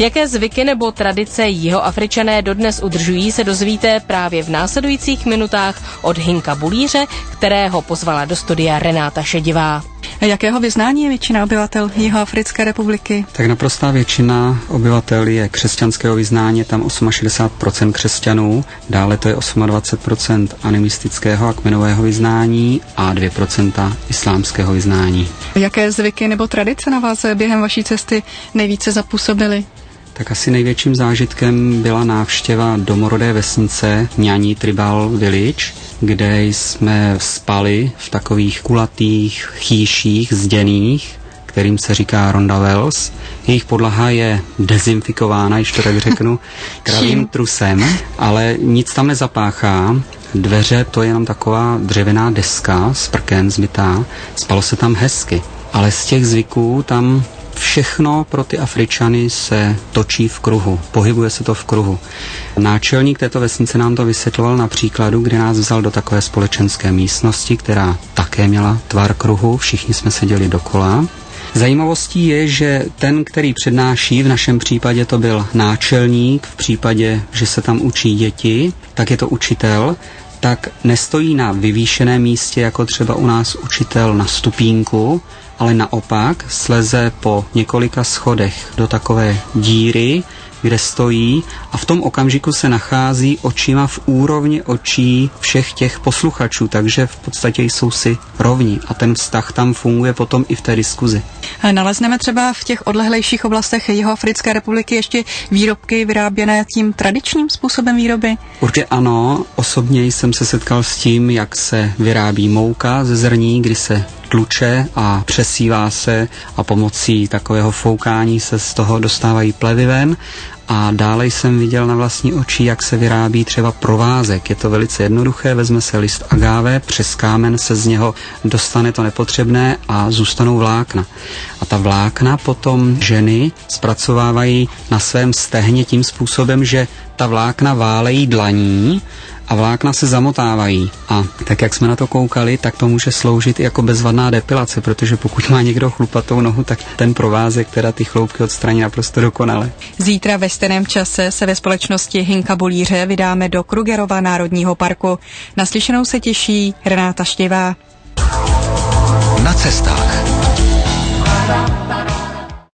Jaké zvyky nebo tradice Jihoafričané dodnes udržují, se dozvíte právě v následujících minutách od Hinka Bulíře, kterého pozvala do studia Renáta Šedivá. A jakého vyznání je většina obyvatel Jihoafrické republiky? Tak naprostá většina obyvatel je křesťanského vyznání, tam 68% křesťanů, dále to je 28% animistického a kmenového vyznání a 2% islámského vyznání. Jaké zvyky nebo tradice na vás během vaší cesty nejvíce zapůsobily? Tak asi největším zážitkem byla návštěva domorodé vesnice Nyani Tribal Village, kde jsme spali v takových kulatých chýších zděných, kterým se říká rondavels. Jejich podlaha je dezinfikována, když to tak řeknu, kravým trusem, ale nic tam nezapáchá. Dveře, to je jenom taková dřevěná deska z prken zbytá. Spalo se tam hezky, ale z těch zvyků tam všechno pro ty Afričany se točí v kruhu, pohybuje se to v kruhu. Náčelník této vesnice nám to vysvětloval na příkladu, kdy nás vzal do takové společenské místnosti, která také měla tvar kruhu, všichni jsme seděli dokola. Zajímavostí je, že ten, který přednáší, v našem případě to byl náčelník, v případě, že se tam učí děti, tak je to učitel, tak nestojí na vyvýšeném místě, jako třeba u nás učitel na stupínku, ale naopak sleze po několika schodech do takové díry, kde stojí a v tom okamžiku se nachází očima v úrovni očí všech těch posluchačů, takže v podstatě jsou si rovni a ten vztah tam funguje potom i v té diskuzi. Nalezneme třeba v těch odlehlejších oblastech Jihoafrické republiky ještě výrobky vyráběné tím tradičním způsobem výroby? Určitě ano, osobně jsem se setkal s tím, jak se vyrábí mouka ze zrní, kdy se tluče a přesívá se a pomocí takového foukání se z toho dostávají plevy ven. A dále jsem viděl na vlastní oči, jak se vyrábí třeba provázek. Je to velice jednoduché, vezme se list agáve, přes kámen se z něho dostane to nepotřebné a zůstanou vlákna. A ta vlákna potom ženy zpracovávají na svém stehně tím způsobem, že ta vlákna válejí dlaní a vlákna se zamotávají. A tak, jak jsme na to koukali, tak to může sloužit i jako bezvadná depilace, protože pokud má někdo chlupatou nohu, tak ten provázek, teda ty chloupky odstraní naprosto dokonale. Zítra ve stejném čase se ve společnosti Hinka Bulíře vydáme do Krugerova národního parku. Naslyšenou se těší Renáta Šedivá. Na cestách.